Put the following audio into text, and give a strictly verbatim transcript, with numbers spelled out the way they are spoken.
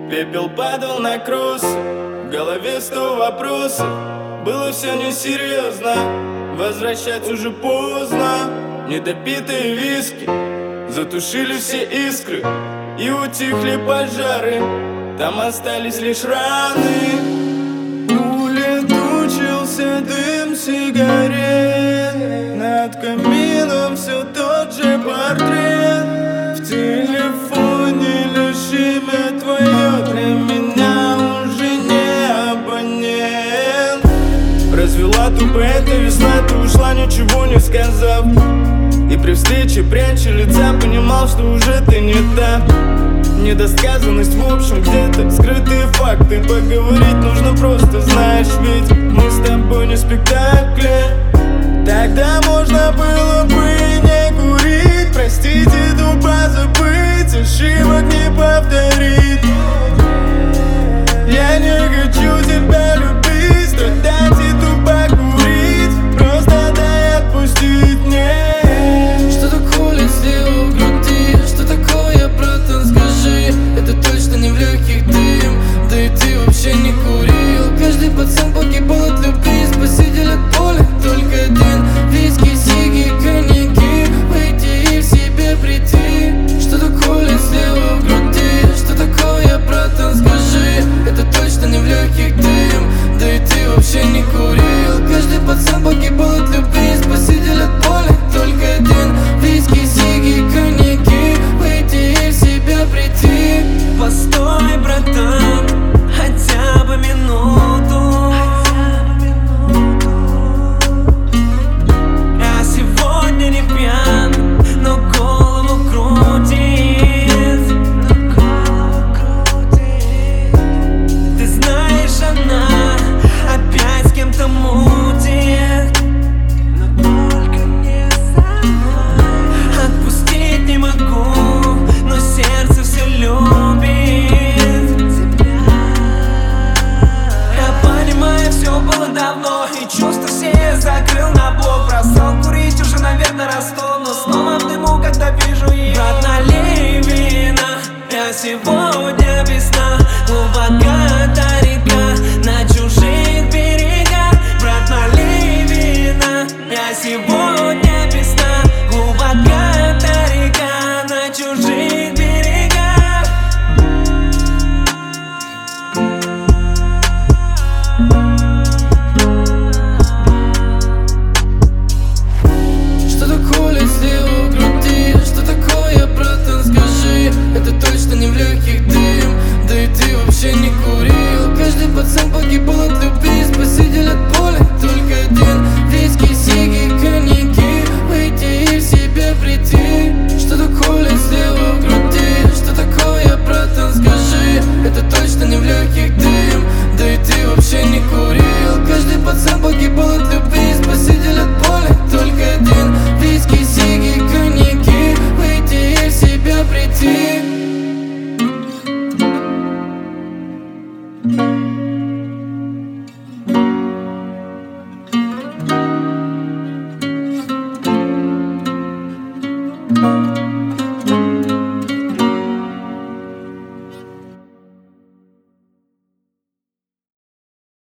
Пепел падал на кросс, в голове сто вопросов. Было все несерьезно, возвращать уже поздно. Недопитые виски затушили все искры и утихли пожары. Там остались лишь раны. Улетучился дым сигарет, над камином все тот же портрет. В телефоне лишь имя твое, для меня уже не абонент. Развела тупая эта весна, ты ушла, ничего не сказав. И при встрече, пряча лица, понимал, что уже ты не та. Недосказанность, в общем, где-то скрытые факты. Поговорить нужно просто, знаешь, ведь мы с тобой не в спектакле. Тогда можно было бы не курить, простить и тупо забыть, ошибок не повторить. Я не хочу тебя любить, страдать и тупо курить, просто дай отпустить мне. Что такое слева в груди? Что такое, братан, скажи? Это точно не в легких дым, да и ты вообще не курил. Каждый пацан погибал от любви, спаситель от боли только один. Виски, сиги, коньяки, выйти и в себе прийти. Что такое слева в груди? Что такое, братан, скажи? Это точно не в легких дым, да и ты вообще не курил. Каждый пацан погибал от любви, спаситель от боли только один. Виски, сиги, коньяки, выйти и в себя прийти. Постой, братан, хотя бы минуту. Я сегодня не пьян, но голову крутит. Ты знаешь, она опять с кем-то мутит, но только не со мной. Отпустить не могу, но сердце все любит тебя. Я понимаю, все было давно, и чувства все закрыл на блок. Бросал курить уже, наверное, расту, но снова в дыму, когда вижу ее. Брат, налей вина, я сегодня без сна. Глубока та река на чужих берегах. Брат, налей вина, я сегодня